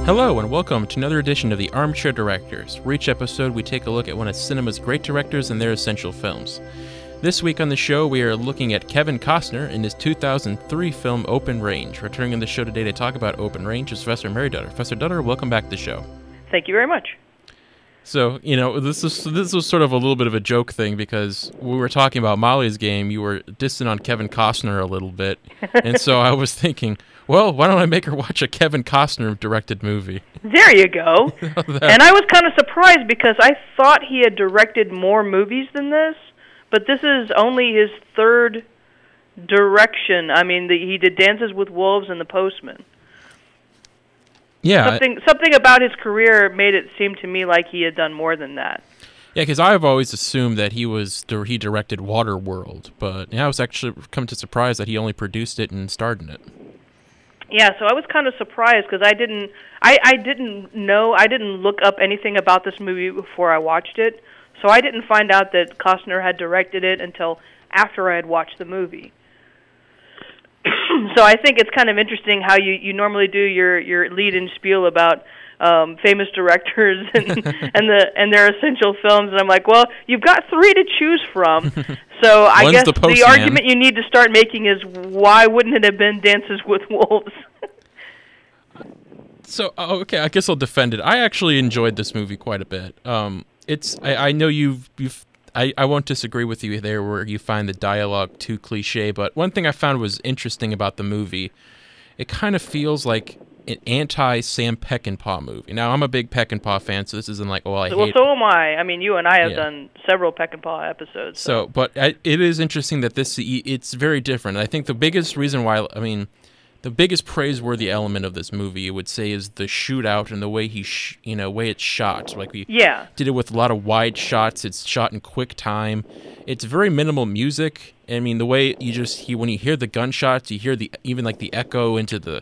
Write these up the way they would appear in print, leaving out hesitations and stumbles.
Hello and welcome to another edition of the Armchair Directors, where each episode we take a look at one of cinema's great directors and their essential films. This week on the show we are looking at Kevin Costner in his 2003 film Open Range. Returning on the show today to talk about Open Range is Professor Mary Dutter. Professor Dutter, welcome back to the show. Thank you very much. So, this was sort of a little bit of a joke thing because when we were talking about Molly's Game, you were dissing on Kevin Costner a little bit. And so I was thinking, well, why don't I make her watch a Kevin Costner-directed movie? There you go. And I was kind of surprised because I thought he had directed more movies than this, but this is only his third direction. I mean, he did Dances with Wolves and The Postman. Yeah. Something about his career made it seem to me like he had done more than that. Yeah, because I've always assumed that he directed Waterworld, but I was actually come to surprise that he only produced it and starred in it. Yeah, so I was kind of surprised because I didn't look up anything about this movie before I watched it, so I didn't find out that Costner had directed it until after I had watched the movie. So I think it's kind of interesting how you normally do your lead-in spiel about famous directors and their essential films, and I'm like, well, you've got three to choose from. So I guess the argument you need to start making is why wouldn't it have been Dances with Wolves? So okay, I guess I'll defend it. I actually enjoyed this movie quite a bit. I know I won't disagree with you there where you find the dialogue too cliche, but one thing I found was interesting about the movie, it kind of feels like an anti-Sam Peckinpah movie. Now, I'm a big Peckinpah fan, so this isn't like, so am I. I mean, you and I have done several Peckinpah episodes. But it is interesting that it's very different. I think the biggest reason why, the biggest praiseworthy element of this movie, I would say, is the shootout and the way way it's shot. Like we did it with a lot of wide shots. It's shot in quick time. It's very minimal music. I mean, the way when you hear the gunshots, you hear even the echo into the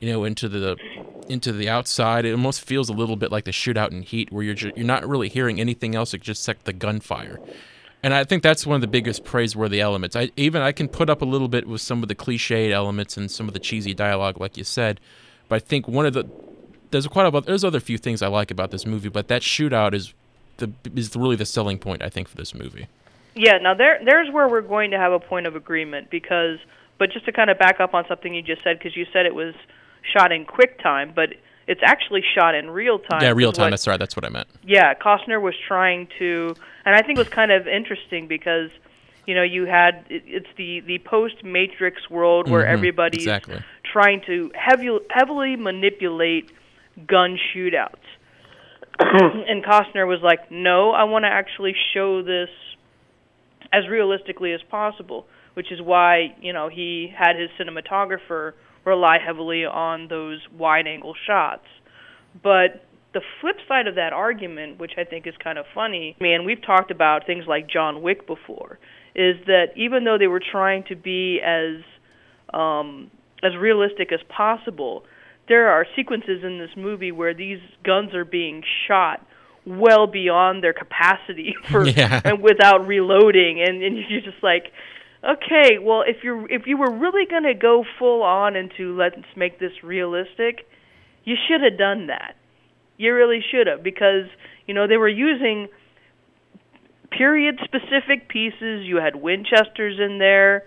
outside. It almost feels a little bit like the shootout in Heat, where you're not really hearing anything else except the gunfire. And I think that's one of the biggest praiseworthy elements. I can put up a little bit with some of the cliched elements and some of the cheesy dialogue, like you said. But I think there's other few things I like about this movie, but that shootout is really the selling point, I think, for this movie. Yeah. Now there's where we're going to have a point of agreement but just to kind of back up on something you just said, because you said it was shot in quick time, but it's actually shot in real time. Yeah, real time. That's right. That's what I meant. Yeah, Costner was trying to, and I think it was kind of interesting because, you had it's the post-Matrix world where everybody's trying to heavily manipulate gun shootouts, and Costner was like, "No, I want to actually show this as realistically as possible," which is why he had his cinematographer rely heavily on those wide-angle shots. But the flip side of that argument, which I think is kind of funny, and we've talked about things like John Wick before, is that even though they were trying to be as realistic as possible, there are sequences in this movie where these guns are being shot well beyond their capacity and without reloading, and you're just like, okay, well, if you were really going to go full on into let's make this realistic, you should have done that. You really should have, because they were using period-specific pieces. You had Winchesters in there.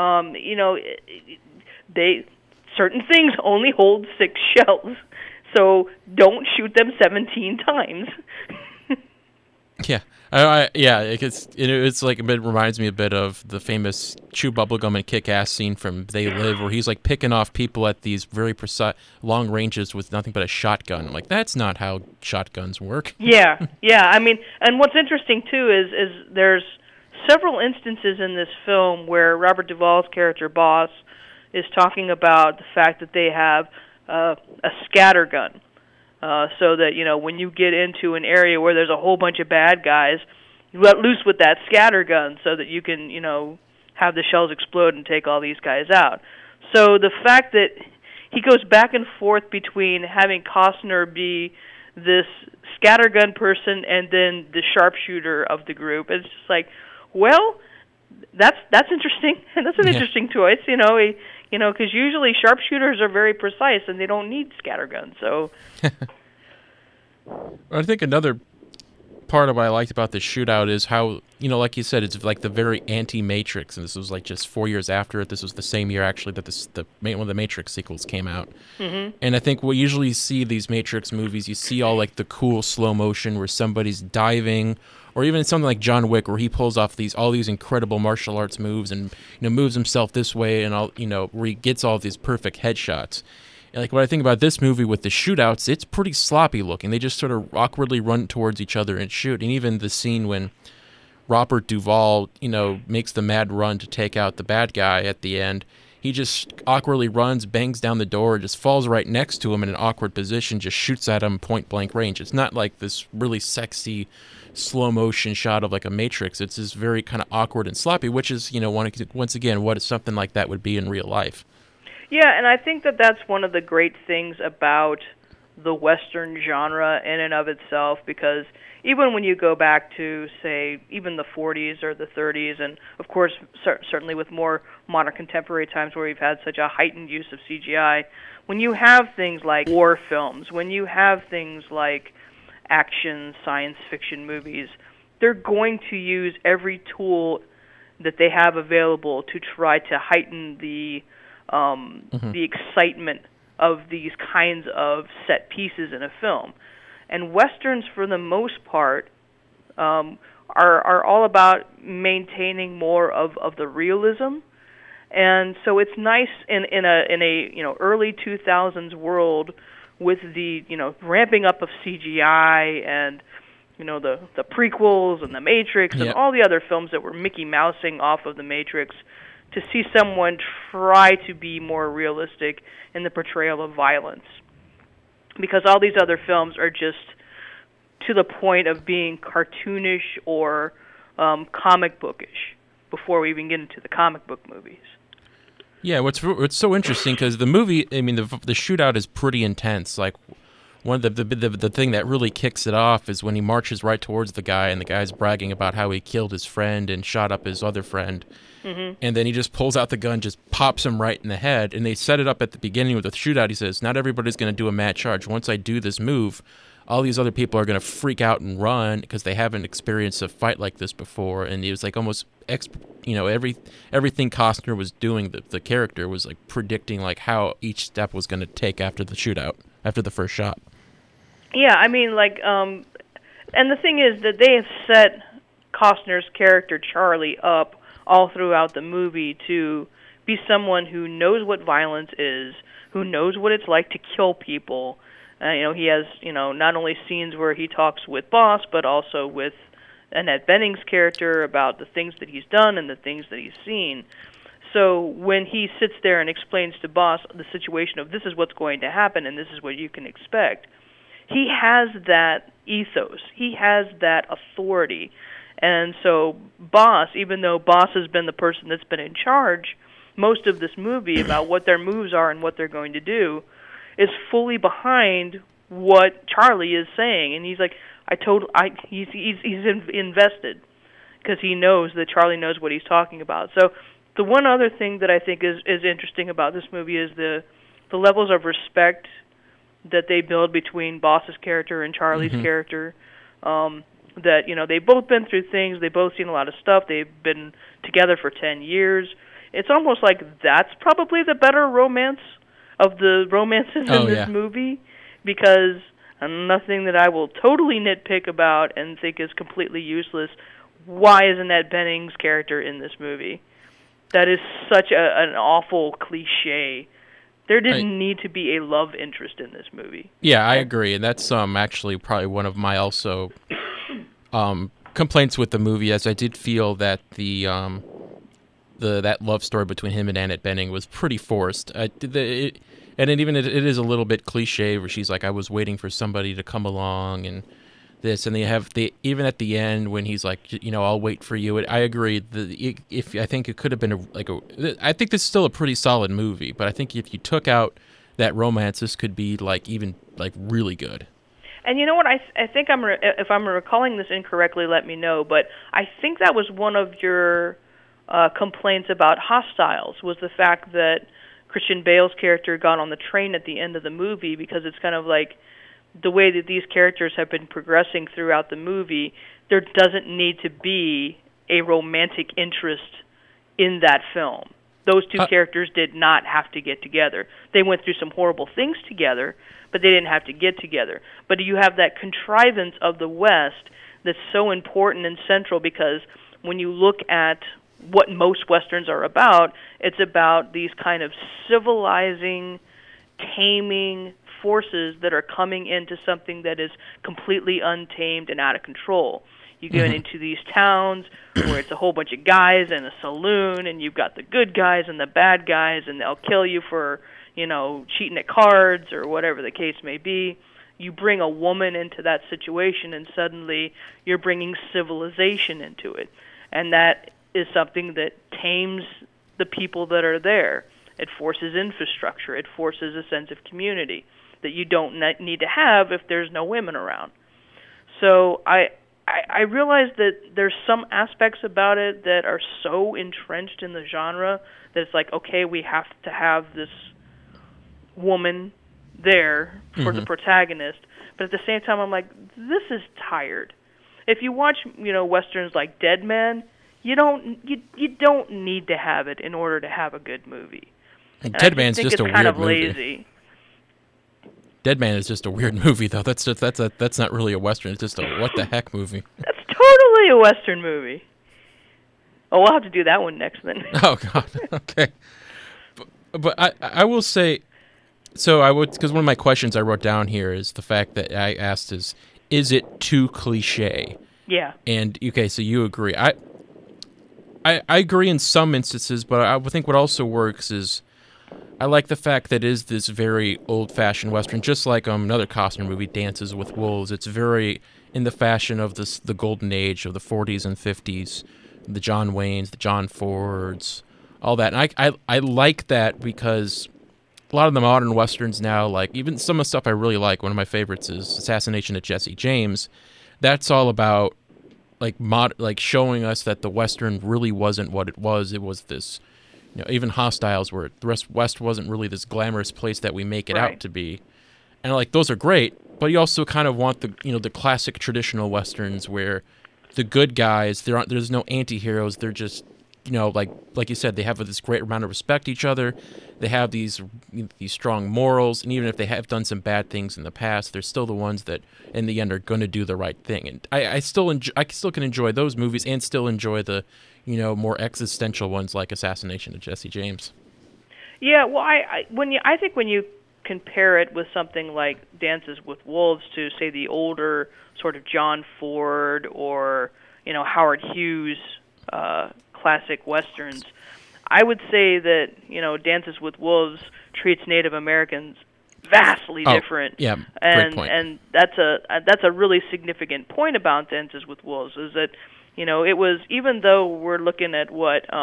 Certain things only hold 6 shells, so don't shoot them 17 times. Yeah. It's like it reminds me a bit of the famous Chew Bubblegum and Kick-Ass scene from They Live, where he's like picking off people at these very precise long ranges with nothing but a shotgun. Like, that's not how shotguns work. Yeah. I mean, and what's interesting too is there's several instances in this film where Robert Duvall's character Boss is talking about the fact that they have a scatter gun. So that, when you get into an area where there's a whole bunch of bad guys, you let loose with that scatter gun so that you can, have the shells explode and take all these guys out. So the fact that he goes back and forth between having Costner be this scattergun person and then the sharpshooter of the group, it's just like, well, that's interesting. That's an interesting choice. because usually sharpshooters are very precise and they don't need scatterguns. So I think another part of what I liked about the shootout is how, like you said, it's like the very anti-Matrix, and this was like just 4 years after it. This was the same year actually that one of the Matrix sequels came out. Mm-hmm. And I think we usually see these Matrix movies, you see all like the cool slow motion where somebody's diving, or even something like John Wick where he pulls off all these incredible martial arts moves and moves himself this way and all, where he gets all these perfect headshots. Like what I think about this movie with the shootouts, it's pretty sloppy looking. They just sort of awkwardly run towards each other and shoot. And even the scene when Robert Duvall, makes the mad run to take out the bad guy at the end, he just awkwardly runs, bangs down the door, just falls right next to him in an awkward position, just shoots at him point blank range. It's not like this really sexy slow motion shot of like a Matrix. It's just very kind of awkward and sloppy, which is, once again, what something like that would be in real life. Yeah, and I think that that's one of the great things about the Western genre in and of itself, because even when you go back to, say, even the 40s or the 30s, and of course, certainly with more modern contemporary times where we've had such a heightened use of CGI, when you have things like war films, when you have things like action, science fiction movies, they're going to use every tool that they have available to try to heighten the excitement of these kinds of set pieces in a film. And Westerns, for the most part, are all about maintaining more of the realism. And so it's nice in a early 2000s world with the ramping up of CGI and the prequels and the Matrix and all the other films that were Mickey Mousing off of the Matrix, to see someone try to be more realistic in the portrayal of violence. Because all these other films are just to the point of being cartoonish or comic bookish before we even get into the comic book movies. Yeah, what's so interesting, because the movie, the shootout is pretty intense. Like, one of the thing that really kicks it off is when he marches right towards the guy, and the guy's bragging about how he killed his friend and shot up his other friend. Mm-hmm. And then he just pulls out the gun, just pops him right in the head. And they set it up at the beginning with the shootout. He says, not everybody's going to do a mad charge. Once I do this move, all these other people are going to freak out and run because they haven't experienced a fight like this before. And he was like almost, everything Costner was doing, the character was like predicting like how each step was going to take after the shootout, after the first shot. Yeah, and the thing is that they have set Costner's character Charlie up all throughout the movie to be someone who knows what violence is, who knows what it's like to kill people. He has, not only scenes where he talks with Boss, but also with Annette Bening's character about the things that he's done and the things that he's seen. So when he sits there and explains to Boss the situation of this is what's going to happen and this is what you can expect, he has that ethos. He has that authority. And so Boss, even though Boss has been the person that's been in charge most of this movie about what their moves are and what they're going to do, is fully behind what Charlie is saying. And he's like, he's invested because he knows that Charlie knows what he's talking about. So the one other thing that I think is interesting about this movie is the levels of respect that they build between Boss's character and Charlie's character. That, they've both been through things, they've both seen a lot of stuff, they've been together for 10 years. It's almost like that's probably the better romance of the romances in this movie, because nothing that I will totally nitpick about and think is completely useless. Why is Annette Bening's character in this movie? That is such an awful cliche. There didn't need to be a love interest in this movie. Yeah, I agree, and that's actually probably one of my also complaints with the movie, as I did feel that that love story between him and Annette Bening was pretty forced. It is a little bit cliche, where she's like, I was waiting for somebody to come along and this, and they have even at the end when he's like, I'll wait for you. I agree. I think it could have been I think this is still a pretty solid movie, but I think if you took out that romance, this could be even really good. And you know what? I think if I'm recalling this incorrectly, let me know. But I think that was one of your complaints about Hostiles, was the fact that Christian Bale's character got on the train at the end of the movie, because it's kind of like the way that these characters have been progressing throughout the movie, there doesn't need to be a romantic interest in that film. Those two characters did not have to get together. They went through some horrible things together, but they didn't have to get together. But you have that contrivance of the West that's so important and central, because when you look at what most Westerns are about, it's about these kind of civilizing, taming forces that are coming into something that is completely untamed and out of control. You get into these towns where it's a whole bunch of guys in a saloon, and you've got the good guys and the bad guys, and they'll kill you for, cheating at cards or whatever the case may be. You bring a woman into that situation, and suddenly you're bringing civilization into it. And that is something that tames the people that are there. It forces infrastructure. It forces a sense of community that you don't need to have if there's no women around. So I realize that there's some aspects about it that are so entrenched in the genre that it's like, okay, we have to have this woman there for the protagonist. But at the same time, I'm like, this is tired. If you watch, Westerns like Dead Man, you don't need to have it in order to have a good movie. And Dead Man's just a weird movie. Kind of lazy. Dead Man is just a weird movie, though. That's not really a Western. It's just a what the heck movie. That's totally a Western movie. Oh, we'll have to do that one next then. Oh God. Okay. But I will say, because one of my questions I wrote down here is the fact that I asked is it too cliche? Yeah. And okay, so you agree. I agree in some instances, but I think what also works is I like the fact that it is this very old-fashioned Western, just like another Costner movie, Dances with Wolves. It's very in the fashion of the golden age of the 40s and 50s, the John Waynes, the John Fords, all that. And I like that because a lot of the modern Westerns now, like even some of the stuff I really like, one of my favorites is Assassination of Jesse James. That's all about like showing us that the Western really wasn't what it was. It was this, even Hostiles, where the West wasn't really this glamorous place that we make it out to be. And like those are great, but you also kind of want the classic traditional Westerns where the good guys, there's no anti-heroes. They're just, like you said, they have this great amount of respect to each other. They have these strong morals, and even if they have done some bad things in the past, they're still the ones that in the end are going to do the right thing. And I still can enjoy those movies and still enjoy the more existential ones like Assassination of Jesse James. Yeah, well, I think when you compare it with something like Dances with Wolves to, say, the older sort of John Ford or Howard Hughes classic Westerns, I would say that Dances with Wolves treats Native Americans vastly different. Yeah, great point. And that's a really significant point about Dances with Wolves, is that it was, even though we're looking at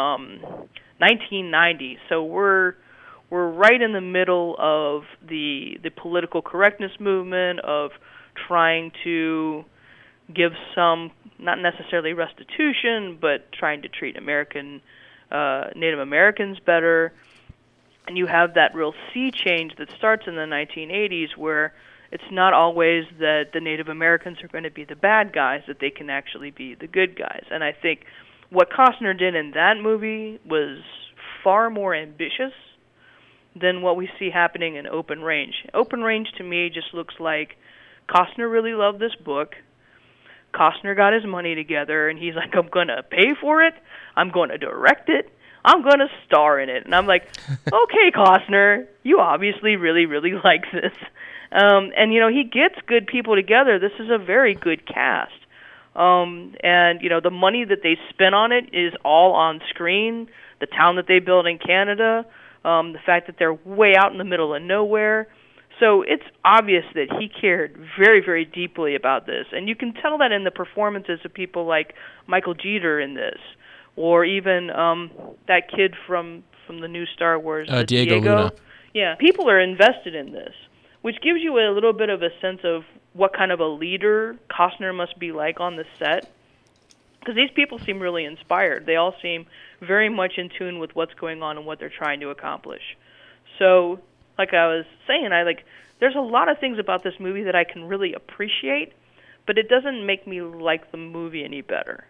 1990, so we're right in the middle of the political correctness movement of trying to give some, not necessarily restitution, but trying to treat Native Americans better. And you have that real sea change that starts in the 1980s where it's not always that the Native Americans are going to be the bad guys, that they can actually be the good guys. And I think what Costner did in that movie was far more ambitious than what we see happening in Open Range. Open Range, to me, just looks like Costner really loved this book. Costner got his money together, and he's like, I'm going to pay for it. I'm going to direct it. I'm going to star in it. And I'm like, okay, Costner, you obviously really, really like this. And, he gets good people together. This is a very good cast. And, the money that they spent on it is all on screen. The town that they built in Canada, the fact that they're way out in the middle of nowhere. So it's obvious that he cared very, very deeply about this. And you can tell that in the performances of people like Michael Jeter in this, or even that kid from the new Star Wars, Diego Luna. Yeah, people are invested in this, which gives you a little bit of a sense of what kind of a leader Costner must be like on the set. Because these people seem really inspired. They all seem very much in tune with what's going on and what they're trying to accomplish. So, like I was saying, there's a lot of things about this movie that I can really appreciate, but it doesn't make me like the movie any better.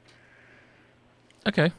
Okay.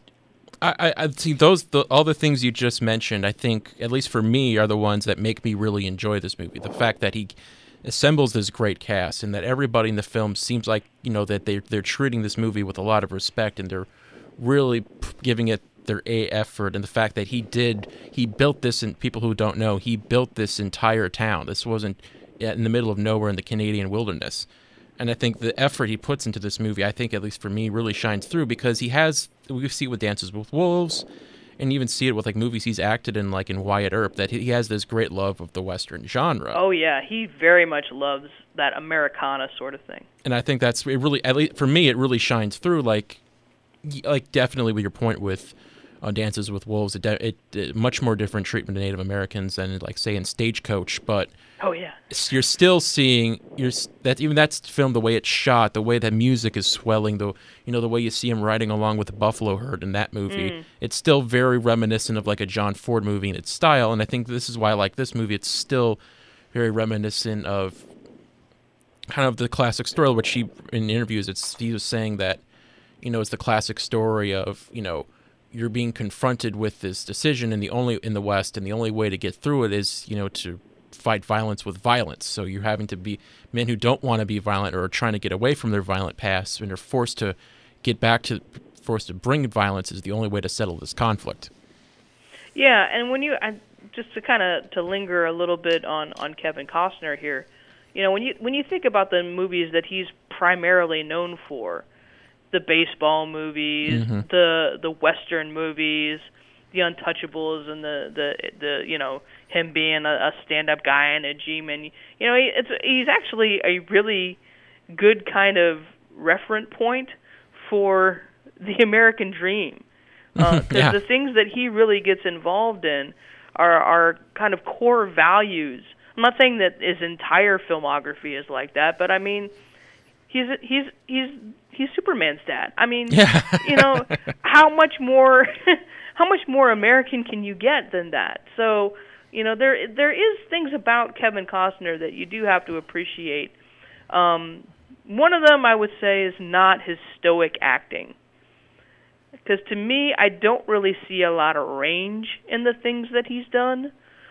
I see all the things you just mentioned, I think, at least for me, are the ones that make me really enjoy this movie. The fact that he assembles this great cast and that everybody in the film seems like, that they're treating this movie with a lot of respect and they're really giving it their A effort, and the fact that he built this, and people who don't know, he built this entire town. This wasn't in the middle of nowhere in the Canadian wilderness. And I think the effort he puts into this movie, I think, at least for me, really shines through, because we see it with Dances with Wolves, and even see it with movies he's acted in, like in Wyatt Earp, that he has this great love of the Western genre. Oh yeah, he very much loves that Americana sort of thing. And I think that's it. Really, at least for me, it really shines through. Like definitely with your point with Dances with Wolves, it much more different treatment of Native Americans than, like, say, in Stagecoach. But oh yeah, you're still seeing that's film, the way it's shot, the way that music is swelling, the way you see him riding along with the buffalo herd in that movie. It's still very reminiscent of like a John Ford movie in its style, and I think this is why I like this movie. It's still very reminiscent of kind of the classic story, which he in interviews he was saying that it's the classic story of you're being confronted with this decision in the West, and the only way to get through it is to fight violence with violence. So you're having to be men who don't want to be violent or are trying to get away from their violent past, and are forced to bring violence is the only way to settle this conflict. Yeah, and just to linger a little bit on Kevin Costner here, when you think about the movies that he's primarily known for, the baseball movies, the Western movies, the Untouchables, and the him being a stand-up guy in a gym, and he's actually a really good kind of reference point for the American dream, because the things that he really gets involved in are kind of core values. I'm not saying that his entire filmography is like that, but I mean, he's Superman's dad. I mean, how much more American can you get than that? So, there is things about Kevin Costner that you do have to appreciate. One of them, I would say, is not his stoic acting. Because to me, I don't really see a lot of range in the things that he's done.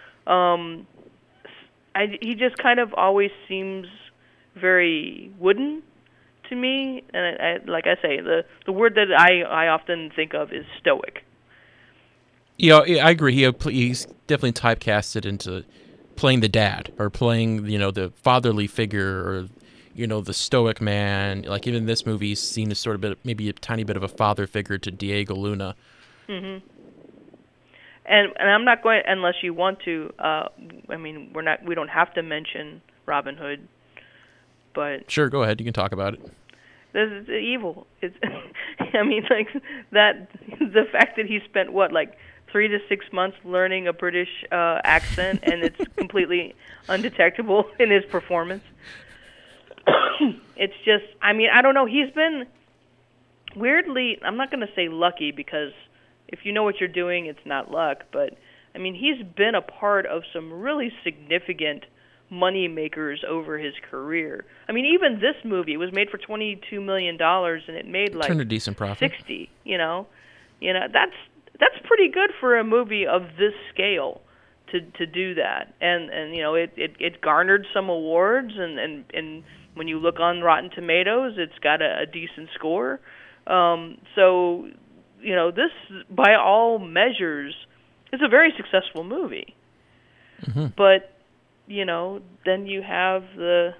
He just kind of always seems very wooden to me, and like I say, the word that I often think of is stoic. Yeah, I agree. He's definitely typecasted into playing the dad, or playing the fatherly figure, or the stoic man. Like even in this movie, he's seen as sort of maybe a tiny bit of a father figure to Diego Luna. Mm-hmm. And I'm not going, unless you want to. I mean, we don't have to mention Robin Hood, but sure, go ahead. You can talk about it. This is evil. It's, I mean, like that. The fact that he spent 3 to 6 months learning a British accent, and it's completely undetectable in his performance. It's just, I mean, I don't know. He's been weirdly, I'm not going to say lucky, because if you know what you're doing, it's not luck. But, I mean, he's been a part of some really significant money makers over his career. I mean, even this movie was made for $22 million, and it made like turned a decent profit. 60. That's pretty good for a movie of this scale to do that. And it garnered some awards, and when you look on Rotten Tomatoes, it's got a decent score. So this, by all measures, is a very successful movie. Mm-hmm. But then you have the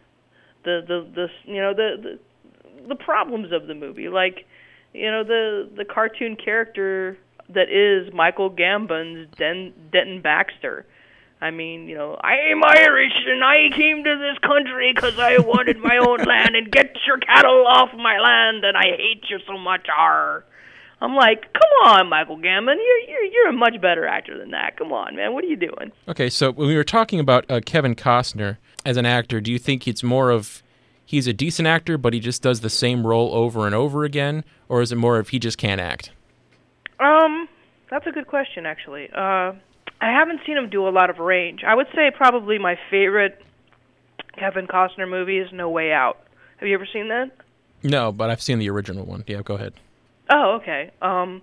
problems of the movie, like the cartoon character that is Michael Gambon's Denton Baxter. I mean, I am Irish and I came to this country because I wanted my own land, and get your cattle off my land, and I hate you so much. Arr. I'm like, come on, Michael Gambon, you're a much better actor than that. Come on, man, what are you doing? Okay, so when we were talking about Kevin Costner as an actor, do you think it's more of he's a decent actor, but he just does the same role over and over again, or is it more of he just can't act? That's a good question, actually. I haven't seen him do a lot of range. I would say probably my favorite Kevin Costner movie is No Way Out. Have you ever seen that? No, but I've seen the original one. Yeah, go ahead. Oh, okay.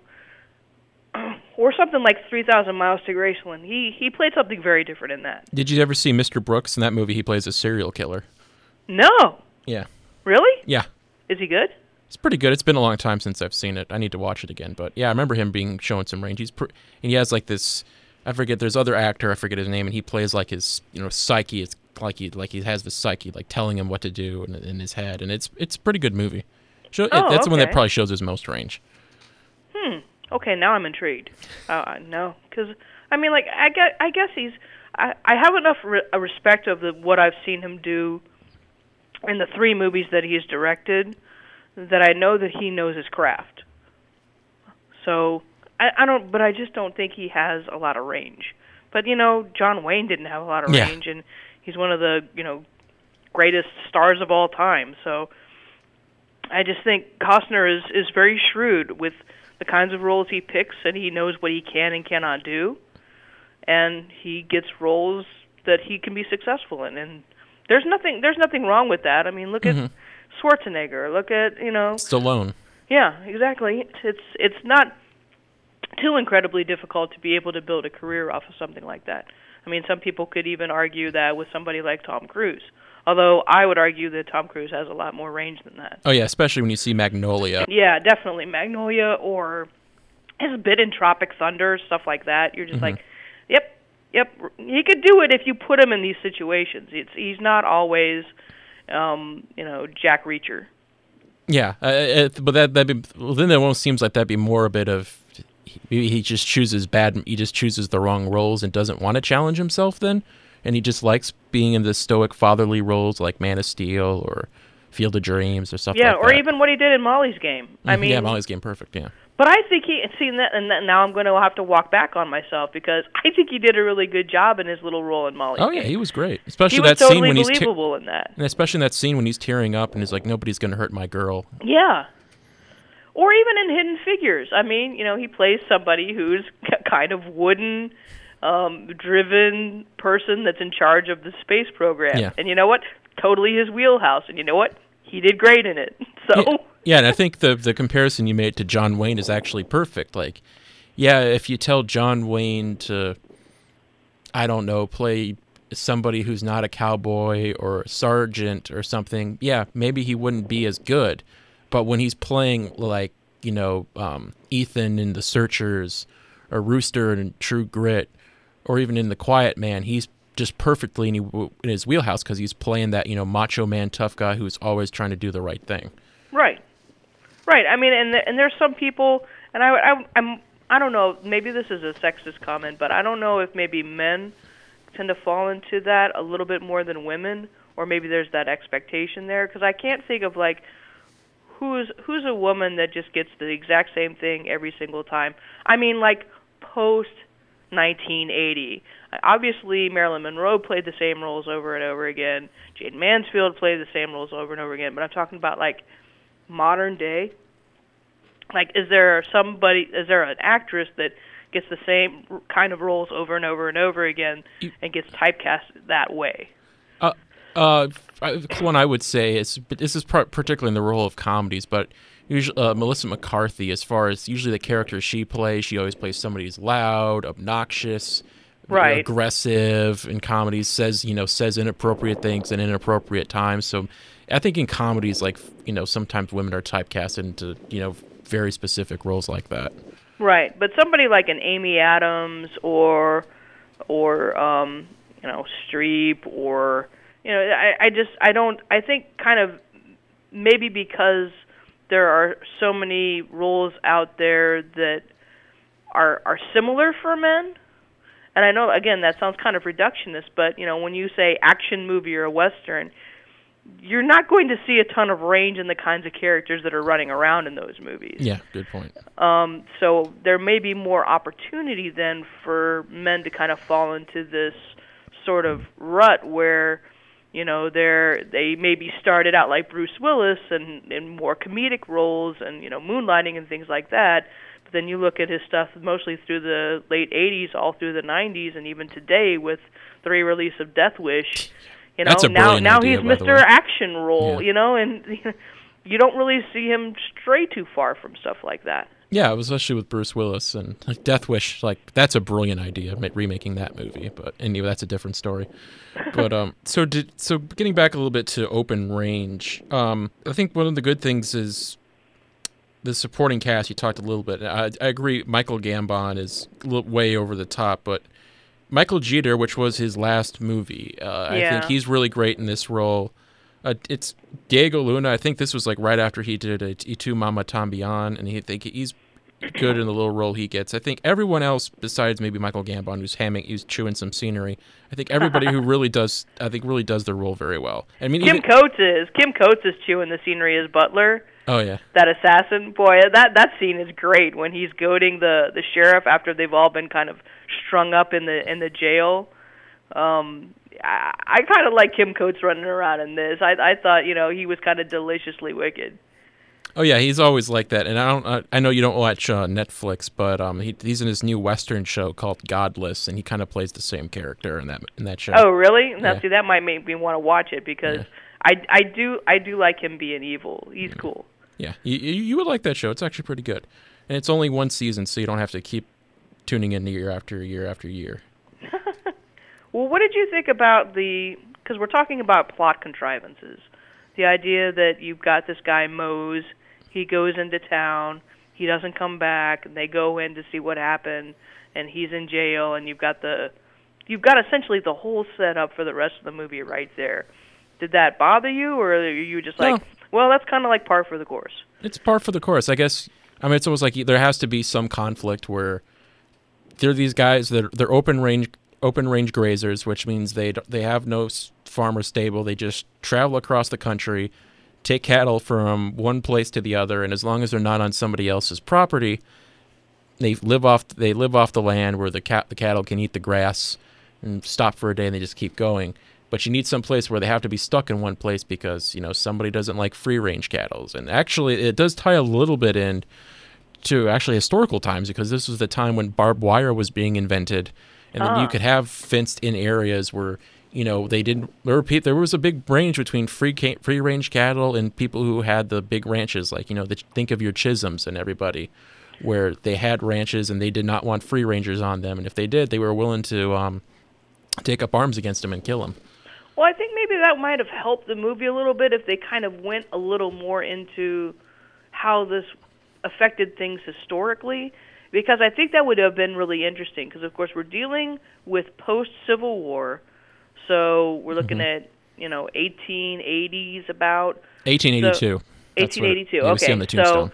Or something like 3,000 Miles to Graceland. He played something very different in that. Did you ever see Mr. Brooks? In that movie, he plays a serial killer. No. Yeah. Really? Yeah. Is he good? It's pretty good. It's been a long time since I've seen it. I need to watch it again. But yeah, I remember him showing some range. And he has like this. I forget. There's other actor. I forget his name, and he plays like his psyche. It's like he has the psyche like telling him what to do in his head, and it's a pretty good movie. That's the one that probably shows his most range. Okay, now I'm intrigued. No, because I mean, like I guess he's. I have enough respect of what I've seen him do in the 3 movies that he's directed that I know that he knows his craft. So I don't, but I just don't think he has a lot of range. But John Wayne didn't have a lot of range, and he's one of the greatest stars of all time. So I just think Costner is very shrewd with the kinds of roles he picks, and he knows what he can and cannot do, and he gets roles that he can be successful in. And there's nothing wrong with that. I mean, look at Schwarzenegger. Look at Stallone. Yeah, exactly. It's not too incredibly difficult to be able to build a career off of something like that. I mean, some people could even argue that with somebody like Tom Cruise. Although I would argue that Tom Cruise has a lot more range than that. Oh, yeah, especially when you see Magnolia. Yeah, definitely. Magnolia or his bit in Tropic Thunder, stuff like that. You're just like, yep. He could do it if you put him in these situations. He's not always, Jack Reacher. Yeah, but then it almost seems like that'd be more a bit of he just chooses the wrong roles and doesn't want to challenge himself then. And he just likes being in the stoic fatherly roles like Man of Steel or Field of Dreams or stuff like that. Yeah, or even what he did in Molly's Game. I mean, yeah, Molly's Game, perfect, yeah. But I think now I'm going to have to walk back on myself because I think he did a really good job in his little role in Molly's Game. Oh, yeah, he was great. Especially he was that totally scene when he's believable in that. And especially in that scene when he's tearing up and he's like, nobody's going to hurt my girl. Yeah. Or even in Hidden Figures. I mean, he plays somebody who's kind of wooden, driven person that's in charge of the space program. Yeah. And you know what? Totally his wheelhouse. And you know what? He did great in it. So yeah, and I think the comparison you made to John Wayne is actually perfect. Like, yeah, if you tell John Wayne to, I don't know, play somebody who's not a cowboy or a sergeant or something, yeah, maybe he wouldn't be as good. But when he's playing like, Ethan in The Searchers or Rooster in True Grit or even in The Quiet Man, he's just perfectly in his wheelhouse because he's playing that, macho man, tough guy who's always trying to do the right thing. Right. I mean, and there's some people, and I don't know, maybe this is a sexist comment, but I don't know if maybe men tend to fall into that a little bit more than women, or maybe there's that expectation there, because I can't think of like who's a woman that just gets the exact same thing every single time. I mean, like post 1980. Obviously, Marilyn Monroe played the same roles over and over again. Jade Mansfield played the same roles over and over again. But I'm talking about like modern day. Like, is there an actress that gets the same kind of roles over and over and over again and gets typecast that way? One I would say is, but this is particularly in the role of comedies, but usually Melissa McCarthy, as far as usually the characters she plays, she always plays somebody who's loud, obnoxious, right, aggressive in comedies, says inappropriate things at inappropriate times. So I think in comedies, like, sometimes women are typecast into, very specific roles like that. Right, but somebody like an Amy Adams or Streep or, I think kind of maybe because there are so many roles out there that are similar for men. And I know, again, that sounds kind of reductionist, but, when you say action movie or a Western, you're not going to see a ton of range in the kinds of characters that are running around in those movies. Yeah, good point. So there may be more opportunity then for men to kind of fall into this sort of rut where, they maybe started out like Bruce Willis and in more comedic roles and, moonlighting and things like that. But then you look at his stuff mostly through the late 80s, all through the 90s, and even today with the re-release of Death Wish. You know, now he's Mr. Action Role, you know, and you don't really see him stray too far from stuff like that. Yeah, especially with Bruce Willis and like Death Wish. Like, that's a brilliant idea, remaking that movie. But anyway, that's a different story. But so getting back a little bit to Open Range, I think one of the good things is the supporting cast. You talked a little bit. I agree. Michael Gambon is way over the top, but Michael Jeter, which was his last movie, I think he's really great in this role. It's Diego Luna. I think this was like right after he did Y Tu Mama Tambien, and he's good in the little role he gets. I think everyone else, besides maybe Michael Gambon, who's chewing some scenery, I think everybody who really does their role very well. I mean, Kim Coates is chewing the scenery as Butler. Oh yeah, that assassin boy. That scene is great when he's goading the sheriff after they've all been kind of strung up in the jail. I kind of like Kim Coates running around in this. I thought, you know, he was kind of deliciously wicked. Oh yeah, he's always like that. And I know you don't watch Netflix, but he's in his new Western show called Godless, and he kind of plays the same character in that show. Oh really? Now see, that might make me want to watch it because I do like him being evil. He's cool. Yeah, you would like that show. It's actually pretty good, and it's only one season, so you don't have to keep tuning in year after year after year. Well, what did you think about because we're talking about plot contrivances, the idea that you've got this guy Mose, he goes into town, he doesn't come back, and they go in to see what happened, and he's in jail, and you've got essentially the whole setup for the rest of the movie right there. Did that bother you, or are you just like, well, that's kind of like par for the course? It's par for the course, I guess. I mean, it's almost like there has to be some conflict where there are these guys that they're open range grazers, which means they have no farm or stable. They just travel across the country, take cattle from one place to the other, and as long as they're not on somebody else's property, they live off the land where the cattle can eat the grass and stop for a day, and they just keep going. But you need some place where they have to be stuck in one place because, you know, somebody doesn't like free range cattle. And actually, it does tie a little bit in to actually historical times, because this was the time when barbed wire was being invented. And then you could have fenced-in areas where, you know, there was a big range between free-range cattle and people who had the big ranches, like, you know, think of your Chisholms and everybody, where they had ranches and they did not want free-rangers on them. And if they did, they were willing to take up arms against them and kill them. Well, I think maybe that might have helped the movie a little bit if they kind of went a little more into how this affected things historically. Because I think that would have been really interesting. Because, of course, we're dealing with post-Civil War. So we're looking at, you know, 1880s about. 1882. So, 1882, okay. See on the tombstone.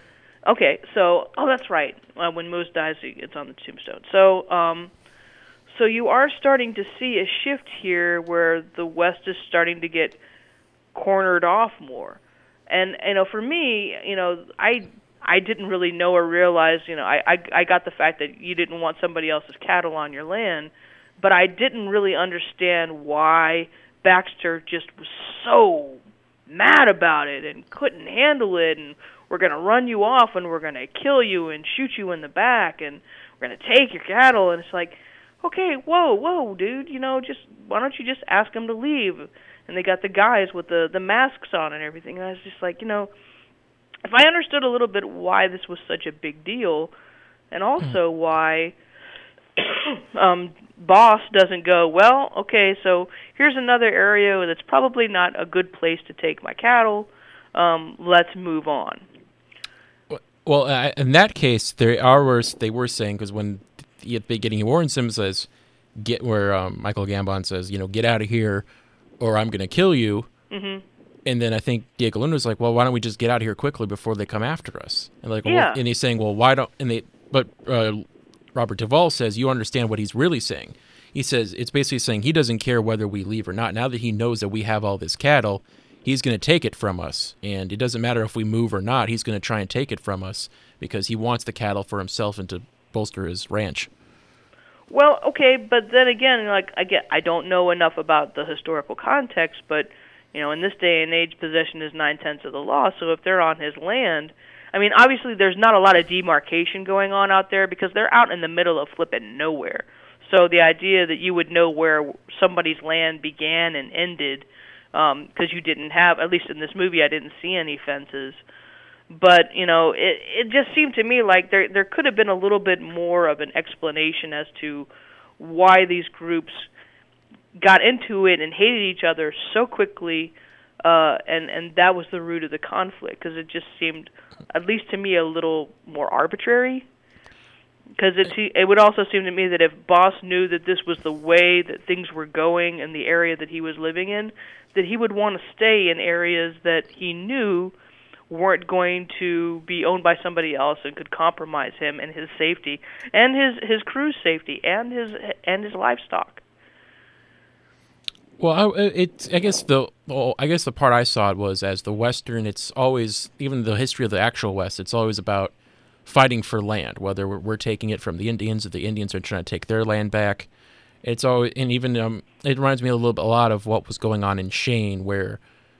Oh, that's right. When Moose dies, it's on the tombstone. So you are starting to see a shift here where the West is starting to get cornered off more. And, you know, for me, you know, I didn't really know or realize, you know, I got the fact that you didn't want somebody else's cattle on your land, but I didn't really understand why Baxter just was so mad about it and couldn't handle it, and we're going to run you off and we're going to kill you and shoot you in the back and we're going to take your cattle. And it's like, okay, whoa, dude, you know, just why don't you just ask them to leave? And they got the guys with the masks on and everything. And I was just like, you know, if I understood a little bit why this was such a big deal, and also why Boss doesn't go, well, okay, so here's another area that's probably not a good place to take my cattle. Let's move on. Well, in that case, they were saying, because when at the beginning, Warren Sims says, Michael Gambon says, you know, get out of here or I'm going to kill you. Mm-hmm. And then I think Diego Luna was like, well, why don't we just get out of here quickly before they come after us? And like, well, and he's saying, well, why don't? But Robert Duvall says, you understand what he's really saying. He says it's basically saying he doesn't care whether we leave or not. Now that he knows that we have all this cattle, he's going to take it from us, and it doesn't matter if we move or not. He's going to try and take it from us because he wants the cattle for himself and to bolster his ranch. Well, okay, but then again, like I don't know enough about the historical context, but. You know, in this day and age, possession is 9/10 of the law. So if they're on his land, I mean, obviously there's not a lot of demarcation going on out there because they're out in the middle of flipping nowhere. So the idea that you would know where somebody's land began and ended, because you didn't have, at least in this movie, I didn't see any fences. But, it just seemed to me like there could have been a little bit more of an explanation as to why these groups got into it and hated each other so quickly, and that was the root of the conflict, because it just seemed, at least to me, a little more arbitrary. Because it would also seem to me that if Boss knew that this was the way that things were going in the area that he was living in, that he would want to stay in areas that he knew weren't going to be owned by somebody else and could compromise him and his safety and his crew's safety and his livestock. Well, I guess the part I saw it was as the Western. It's always, even the history of the actual West, it's always about fighting for land, whether we're taking it from the Indians or the Indians are trying to take their land back. It's always, and even it reminds me a lot of what was going on in Shane, where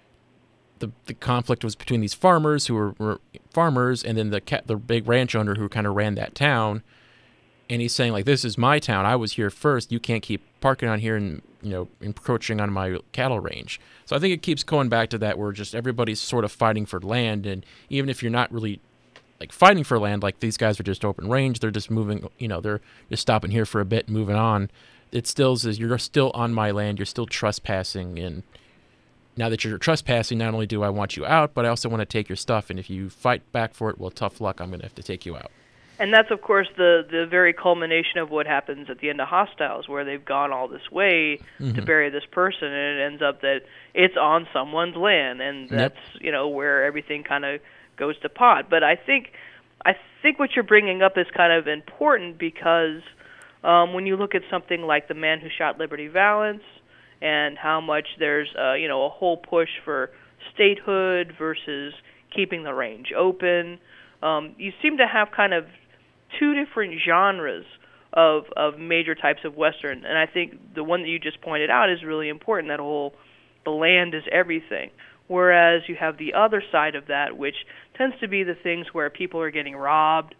the conflict was between these farmers who were farmers and then the big ranch owner who kind of ran that town. And he's saying, like, this is my town. I was here first. You can't keep parking on here and, encroaching on my cattle range. So I think it keeps going back to that, where just everybody's sort of fighting for land. And even if you're not really like fighting for land, like these guys are just open range, they're just moving, they're just stopping here for a bit and moving on. It still says you're still on my land. You're still trespassing. And now that you're trespassing, not only do I want you out, but I also want to take your stuff. And if you fight back for it, well, tough luck. I'm going to have to take you out. And that's, of course, the very culmination of what happens at the end of Hostiles, where they've gone all this way to bury this person, and it ends up that it's on someone's land, and that's where everything kind of goes to pot. But I think what you're bringing up is kind of important because when you look at something like The Man Who Shot Liberty Valance, and how much there's a whole push for statehood versus keeping the range open, you seem to have kind of two different genres of major types of Western. And I think the one that you just pointed out is really important, that whole the land is everything. Whereas you have the other side of that, which tends to be the things where people are getting robbed,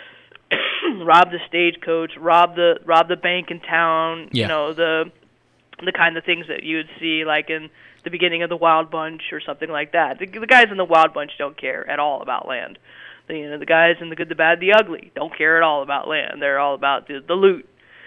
rob the stagecoach, rob the bank in town, the kind of things that you would see like in the beginning of the Wild Bunch or something like that. The guys in the Wild Bunch don't care at all about land. The guys in The Good, the Bad, the Ugly don't care at all about land. They're all about the loot.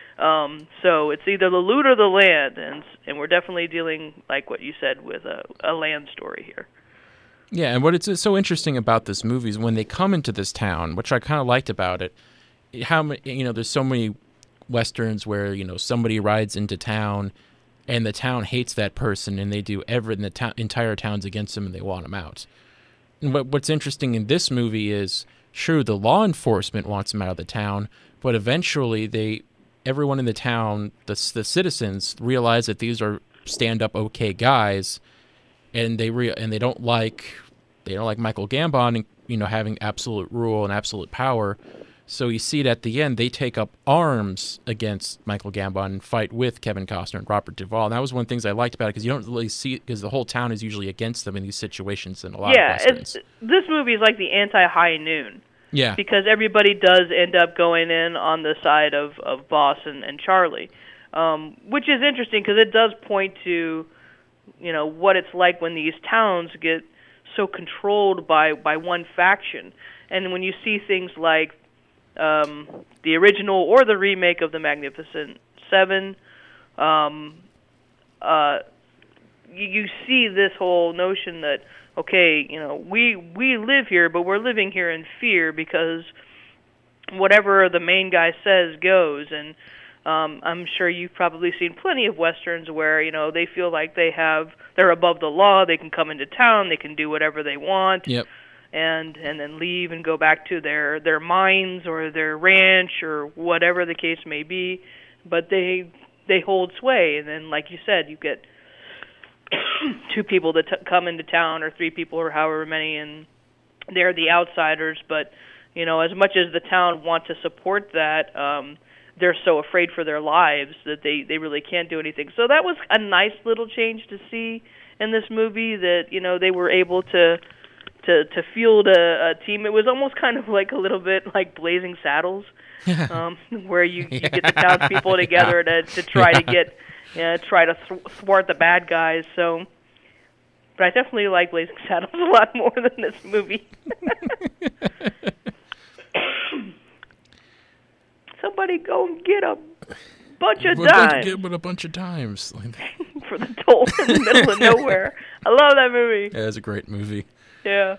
So it's either the loot or the land, and we're definitely dealing, like what you said, with a land story here. Yeah, and what it's so interesting about this movie is when they come into this town, which I kind of liked about it, there's so many Westerns where, somebody rides into town and the town hates that person and they do everything, the entire town's against them and they want them out. And what's interesting in this movie is, sure, the law enforcement wants them out of the town, but eventually everyone in the town, the citizens, realize that these are stand-up okay guys, and they don't like Michael Gambon and having absolute rule and absolute power. So you see it at the end, they take up arms against Michael Gambon and fight with Kevin Costner and Robert Duvall. And that was one of the things I liked about it, because you don't really see it, because the whole town is usually against them in these situations in a lot of Westerns. This movie is like the anti-High Noon. Yeah. Because everybody does end up going in on the side of Boss and Charlie, which is interesting because it does point to, what it's like when these towns get so controlled by one faction. And when you see things like the original or the remake of The Magnificent Seven, you see this whole notion that, okay, we live here, but we're living here in fear because whatever the main guy says goes. And I'm sure you've probably seen plenty of Westerns where, they feel like they're above the law, they can come into town, they can do whatever they want. Yep. And then leave and go back to their mines or their ranch or whatever the case may be, but they hold sway. And then, like you said, you get two people that come into town, or three people, or however many, and they're the outsiders. But as much as the town want to support that, they're so afraid for their lives that they really can't do anything. So that was a nice little change to see in this movie, that they were able to to field a team. It was almost kind of like a little bit like Blazing Saddles, where you get the townspeople together to try to get thwart the bad guys. So, but I definitely like Blazing Saddles a lot more than this movie. Somebody go and get a bunch of dimes. Get a bunch of dimes for the toll in the middle of nowhere. I love that movie. Yeah, it's a great movie. Yeah.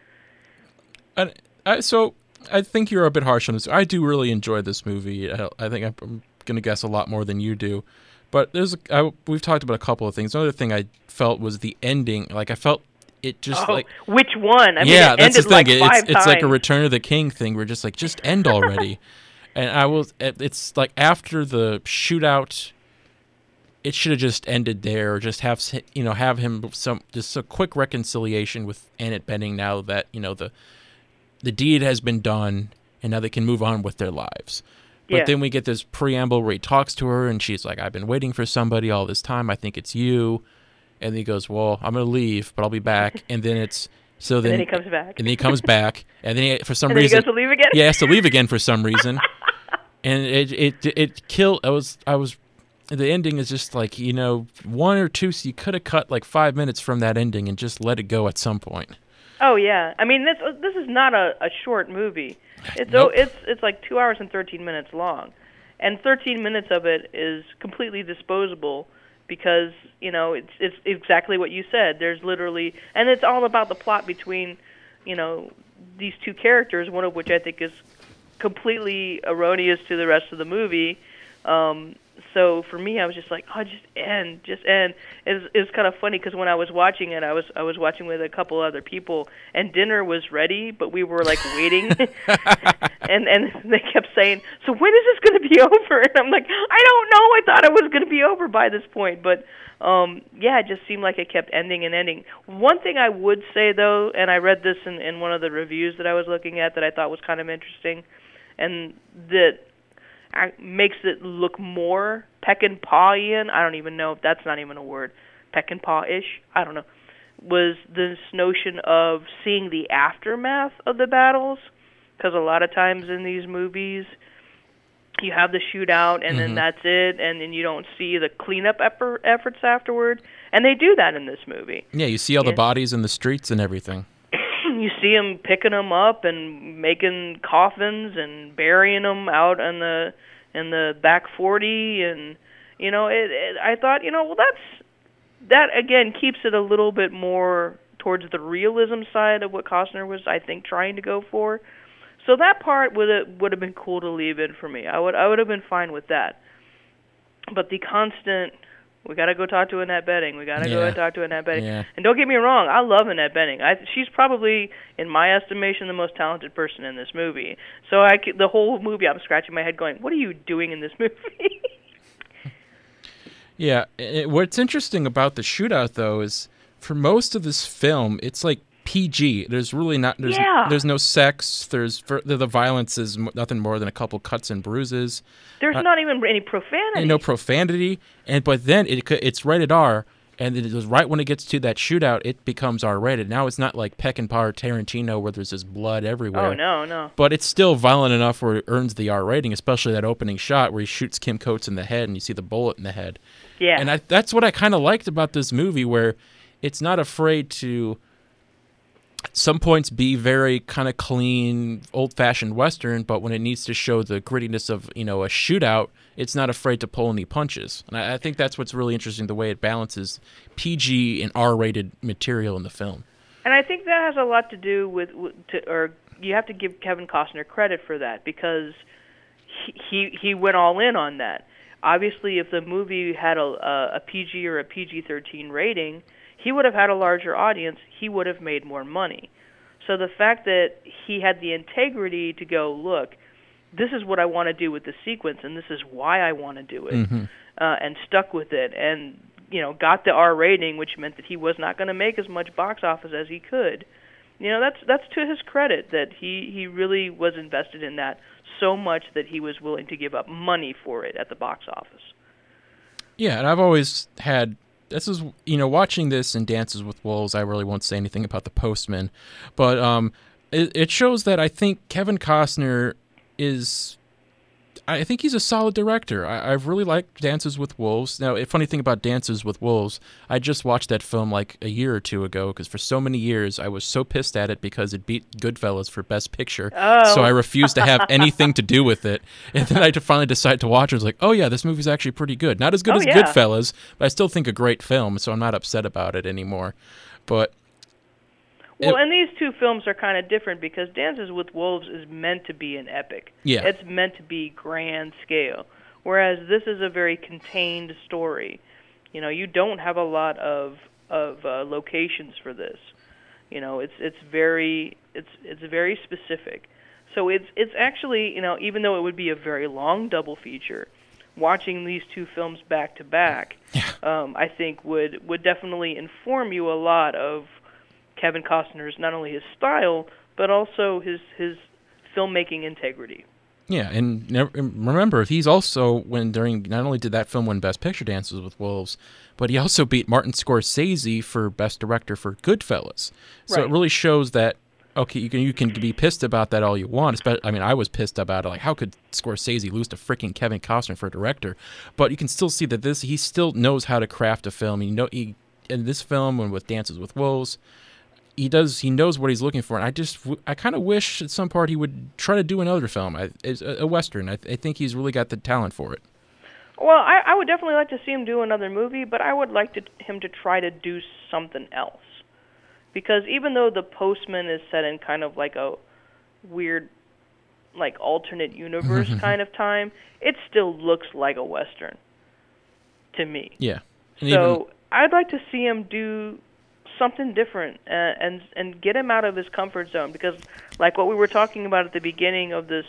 So I think you're a bit harsh on this. I do really enjoy this movie. I think I'm going to guess a lot more than you do. But we've talked about a couple of things. Another thing I felt was the ending. Like, I felt it just which one? I mean, yeah, that's the thing. Like it's like a Return of the King thing. We're just like, just end already. And it's like after the shootout, it should have just ended there, or just have him just a quick reconciliation with Annette Bening now that the deed has been done and now they can move on with their lives. But then we get this preamble where he talks to her and she's like, I've been waiting for somebody all this time. I think it's you. And then he goes, well, I'm going to leave, but I'll be back. And then then he comes back. And then he comes back. And then for some reason he goes to leave again? Yeah, he has to leave again for some reason. And it killed. The ending is just like, one or two, so you could have cut like 5 minutes from that ending and just let it go at some point. Oh yeah, I mean this is not a short movie. It's like 2 hours and 13 minutes long, and 13 minutes of it is completely disposable because it's exactly what you said. There's literally, and it's all about the plot between these two characters, one of which I think is completely erroneous to the rest of the movie. So for me, I was just like, just end. It's kind of funny because when I was watching it, I was watching with a couple other people, and dinner was ready, but we were like waiting, and they kept saying, so when is this going to be over? And I'm like, I don't know. I thought it was going to be over by this point, but it just seemed like it kept ending and ending. One thing I would say though, and I read this in one of the reviews that I was looking at that I thought was kind of interesting, and that makes it look more Peckinpah-ian. I don't even know if that's not even a word. Peckinpah-ish? I don't know. Was this notion of seeing the aftermath of the battles. Because a lot of times in these movies, you have the shootout and then that's it, and then you don't see the cleanup efforts afterward. And they do that in this movie. Yeah, you see all the bodies in the streets and everything. You see them picking them up and making coffins and burying them out in the back 40, and I thought, that again keeps it a little bit more towards the realism side of what Costner was, I think, trying to go for. So that part would have been cool to leave in for me. I would have been fine with that. But the constant, we got to go talk to Annette Bening. We got to go and talk to Annette Bening. Yeah. And don't get me wrong, I love Annette Bening. She's probably, in my estimation, the most talented person in this movie. So the whole movie, I'm scratching my head going, what are you doing in this movie? Yeah. What's interesting about the shootout, though, is for most of this film, it's like PG. There's really not. There's no sex. The violence is nothing more than a couple cuts and bruises. There's not even any profanity. No profanity, but then it's rated R, and it is right when it gets to that shootout, it becomes R-rated. Now it's not like Peckinpah or Tarantino where there's just blood everywhere. Oh no. But it's still violent enough where it earns the R rating, especially that opening shot where he shoots Kim Coates in the head and you see the bullet in the head. Yeah. And that's what I kind of liked about this movie, where it's not afraid to at some points be very kind of clean, old-fashioned Western, but when it needs to show the grittiness of, a shootout, it's not afraid to pull any punches. And I think that's what's really interesting, the way it balances PG and R-rated material in the film. And I think that has a lot to do with you have to give Kevin Costner credit for that, because he went all in on that. Obviously, if the movie had a PG or a PG-13 rating, he would have had a larger audience. He would have made more money. So the fact that he had the integrity to go, look, this is what I want to do with the sequence, and this is why I want to do it, and stuck with it, and got the R rating, which meant that he was not going to make as much box office as he could. That's to his credit, that he really was invested in that so much that he was willing to give up money for it at the box office. Yeah, and I've always had this is, watching this and Dances with Wolves, I really won't say anything about The Postman, but it shows that I think Kevin Costner I think he's a solid director. I've really liked Dances with Wolves. Now, a funny thing about Dances with Wolves, I just watched that film like a year or two ago because for so many years I was so pissed at it because it beat Goodfellas for Best Picture. Oh. So I refused to have anything to do with it. And then I finally decided to watch it. I was like, oh yeah, this movie's actually pretty good. Not as good as Goodfellas, but I still think a great film, so I'm not upset about it anymore. But... and these two films are kind of different because Dances with Wolves is meant to be an epic. Yeah. It's meant to be grand scale, whereas this is a very contained story. You don't have a lot of locations for this. It's very specific. So it's actually, even though it would be a very long double feature, watching these two films back to back, I think would definitely inform you a lot of Kevin Costner's, not only his style, but also his filmmaking integrity. Yeah, and remember, he's also, not only did that film win Best Picture, Dances with Wolves, but he also beat Martin Scorsese for Best Director for Goodfellas. So It really shows that, okay, you can be pissed about that all you want. I was pissed about it. Like, how could Scorsese lose to freaking Kevin Costner for a director? But you can still see that he still knows how to craft a film. In this film and with Dances with Wolves, he knows what he's looking for, and I kind of wish at some part he would try to do another film, a Western. I think he's really got the talent for it. Well, I would definitely like to see him do another movie, but I would like him to try to do something else. Because even though The Postman is set in kind of like a weird, like alternate universe kind of time, it still looks like a Western to me. Yeah. So I'd like to see him do something different and get him out of his comfort zone, because like what we were talking about at the beginning of this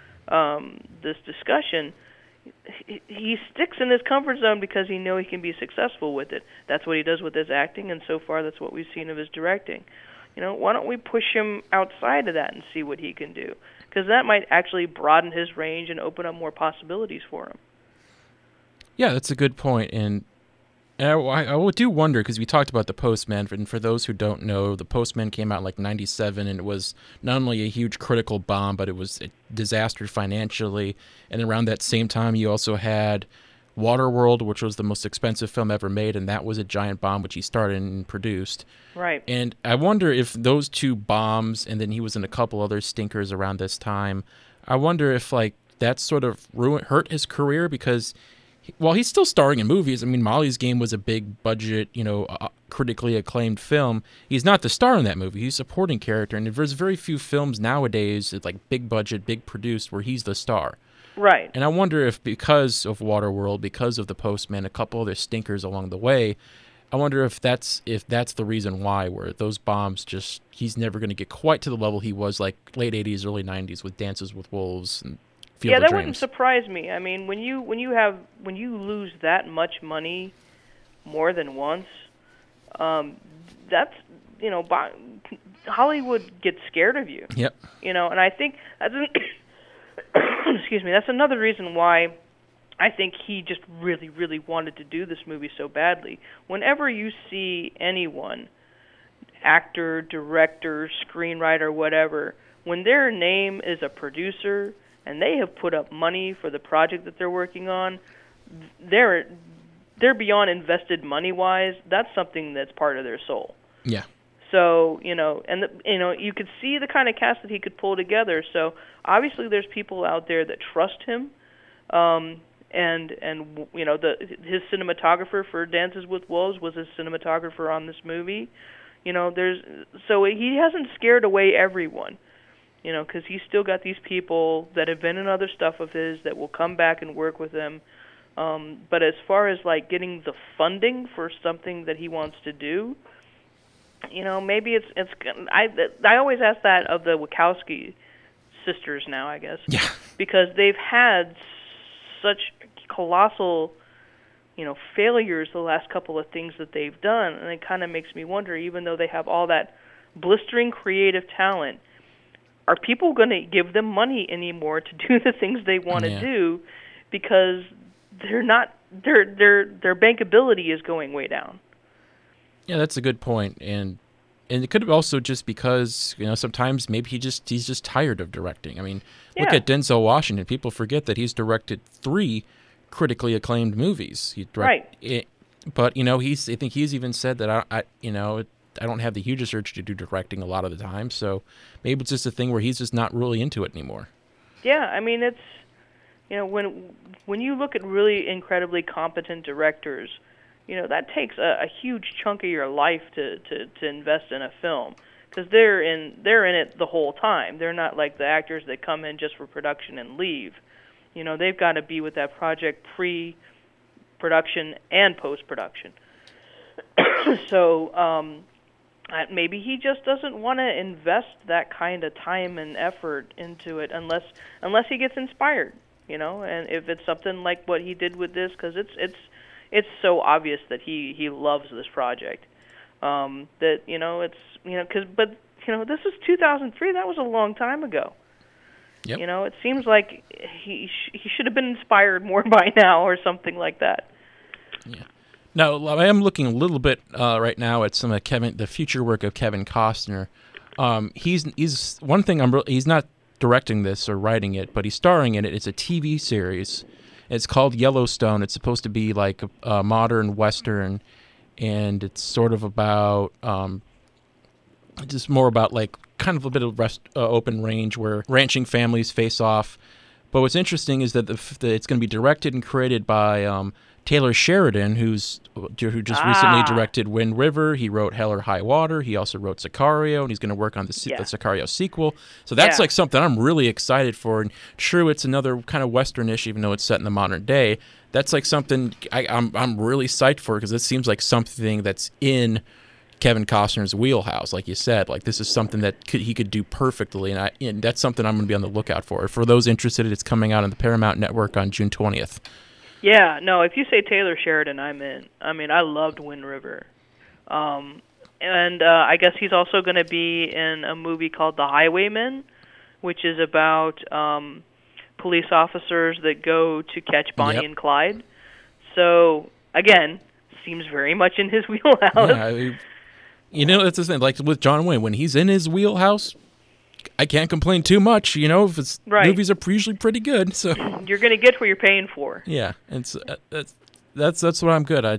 discussion, he sticks in his comfort zone because he knows he can be successful with it. That's what he does with his acting, and so far that's what we've seen of his directing. Why don't we push him outside of that and see what he can do? Because that might actually broaden his range and open up more possibilities for him. Yeah, that's a good point. And I do wonder, because we talked about The Postman, and for those who don't know, The Postman came out in like 97, and it was not only a huge critical bomb, but it was a disaster financially. And around that same time, you also had Waterworld, which was the most expensive film ever made, and that was a giant bomb, which he started and produced. Right. And I wonder if those two bombs, and then he was in a couple other stinkers around this time, I wonder if like that sort of hurt his career, because while he's still starring in movies, I mean, Molly's Game was a big budget, critically acclaimed film. He's not the star in that movie. He's a supporting character, and there's very few films nowadays, like big budget, big produced, where he's the star. Right. And I wonder if because of Waterworld, because of The Postman, a couple other stinkers along the way, I wonder if that's the reason why, where those bombs he's never going to get quite to the level he was like late 80s, early 90s with Dances with Wolves and Field of Dreams. Wouldn't surprise me. I mean, when you lose that much money more than once, that's Hollywood gets scared of you. Yep. And I think that's excuse me. That's another reason why I think he just really, really wanted to do this movie so badly. Whenever you see anyone, actor, director, screenwriter, whatever, when their name is a producer and they have put up money for the project that they're working on, they're beyond invested money-wise. That's something that's part of their soul. Yeah. So, you could see the kind of cast that he could pull together. So, obviously there's people out there that trust him. And his cinematographer for Dances with Wolves was his cinematographer on this movie. So he hasn't scared away everyone. Because he's still got these people that have been in other stuff of his that will come back and work with him. But as far as like getting the funding for something that he wants to do, maybe it's. I always ask that of the Wachowski sisters now, I guess. Yeah. Because they've had such colossal, failures the last couple of things that they've done, and it kind of makes me wonder, even though they have all that blistering creative talent, are people going to give them money anymore to do the things they want to do? Because they're not their bankability is going way down. Yeah, that's a good point, and it could also just because sometimes maybe he's just tired of directing. I mean, look at Denzel Washington. People forget that he's directed 3 critically acclaimed movies. But I think he's even said that I don't have the hugest urge to do directing a lot of the time. So maybe it's just a thing where he's just not really into it anymore. Yeah, I mean it's when you look at really incredibly competent directors, that takes a huge chunk of your life to invest in a film, because they're in it the whole time. They're not like the actors that come in just for production and leave. They've got to be with that project pre-production and post-production. So maybe he just doesn't want to invest that kind of time and effort into it unless he gets inspired, and if it's something like what he did with this, because it's so obvious that he loves this project. That this is 2003. That was a long time ago. Yep. It seems like he should have been inspired more by now or something like that. Yeah. Now I am looking a little bit right now at some of the future work of Kevin Costner. He's one thing he's not directing this or writing it, but he's starring in it. It's a TV series. It's called Yellowstone. It's supposed to be like a modern Western, and it's sort of about just more about like kind of a bit of open range where ranching families face off. But what's interesting is that it's going to be directed and created by Taylor Sheridan, who just recently directed Wind River. He wrote Hell or High Water. He also wrote Sicario, and he's going to work on the Sicario sequel. So that's like something I'm really excited for. And true, it's another kind of Western-ish, even though it's set in the modern day. That's like something I'm really psyched for, because it seems like something that's in Kevin Costner's wheelhouse. Like you said, like this is something that he could do perfectly, and that's something I'm going to be on the lookout for. For those interested, it's coming out on the Paramount Network on June 20th. Yeah, no, if you say Taylor Sheridan, I'm in. I mean, I loved Wind River. And I guess he's also going to be in a movie called The Highwaymen, which is about police officers that go to catch Bonnie and Clyde. So, again, seems very much in his wheelhouse. Yeah, that's the thing. Like with John Wayne, when he's in his wheelhouse, I can't complain too much, if his movies are usually pretty good. So you're going to get what you're paying for. Yeah, and so, that's what I'm good.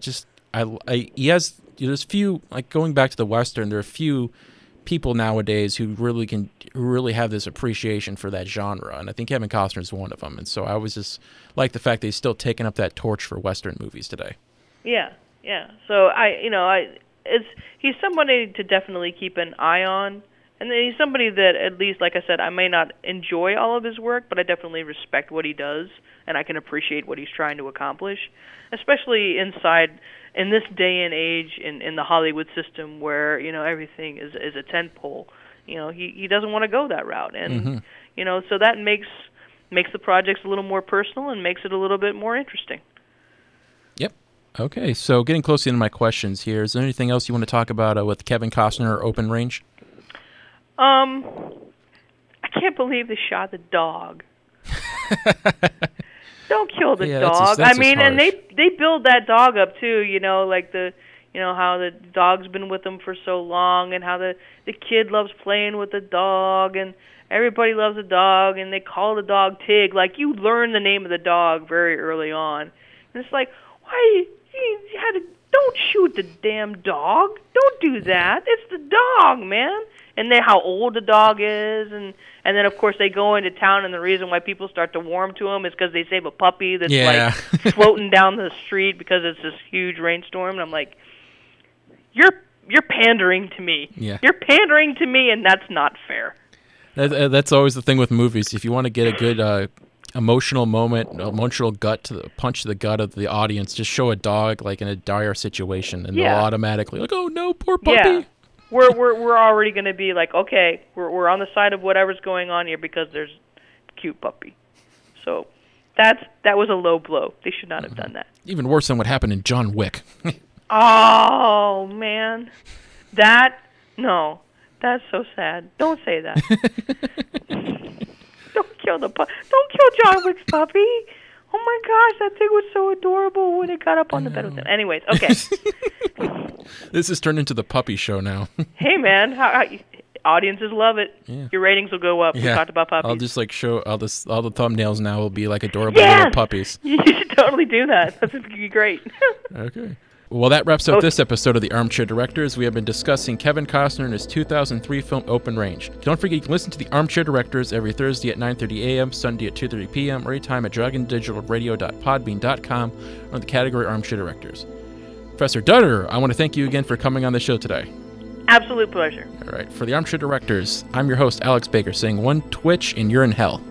There's few, like going back to the Western, there are a few people nowadays who really have this appreciation for that genre, and I think Kevin Costner is one of them. And so I was just like the fact that he's still taking up that torch for Western movies today. Yeah. So he's somebody to definitely keep an eye on. And he's somebody that, at least, like I said, I may not enjoy all of his work, but I definitely respect what he does, and I can appreciate what he's trying to accomplish, especially in this day and age in the Hollywood system where, everything is a tentpole. He doesn't want to go that route. And, so that makes the projects a little more personal and makes it a little bit more interesting. Yep. Okay, so getting close into my questions here, is there anything else you want to talk about with Kevin Costner or Open Range? I can't believe they shot the dog. Don't kill the dog. That's and they build that dog up too, like how the dog's been with them for so long, and how the kid loves playing with the dog, and everybody loves the dog, and they call the dog Tig. Like, you learn the name of the dog very early on. And it's like, why you had to, don't shoot the damn dog. Don't do that. It's the dog, man. And then how old the dog is, and then of course they go into town, and the reason why people start to warm to him is because they save a puppy that's like floating down the street because it's this huge rainstorm. And I'm like, you're pandering to me. Yeah. You're pandering to me, and that's not fair. That's always the thing with movies. If you want to get a good emotional moment, emotional punch to the gut of the audience, just show a dog like in a dire situation, and they'll automatically like, oh no, poor puppy. Yeah. We're already going to be like, okay, we're on the side of whatever's going on here because there's a cute puppy. So that was a low blow. They should not have done that. Even worse than what happened in John Wick. Oh man, that's so sad. Don't say that. Don't kill John Wick's puppy. Oh my gosh, that thing was so adorable when it got up on the bed with him. Anyways, okay. This has turned into the puppy show now. Hey, man, audiences love it. Yeah. Your ratings will go up. We talked about puppies. I'll just show all the thumbnails now will be like adorable little puppies. You should totally do that. That's going to be great. Okay. Well, that wraps up this episode of the Armchair Directors. We have been discussing Kevin Costner and his 2003 film Open Range. Don't forget you can listen to the Armchair Directors every Thursday at 9:30 a.m., Sunday at 2:30 p.m., or anytime at dragondigitalradio.podbean.com on the category Armchair Directors. Professor Dutter, I want to thank you again for coming on the show today. Absolute pleasure. All right. For the Armchair Directors, I'm your host, Alex Baker, saying one twitch and you're in hell.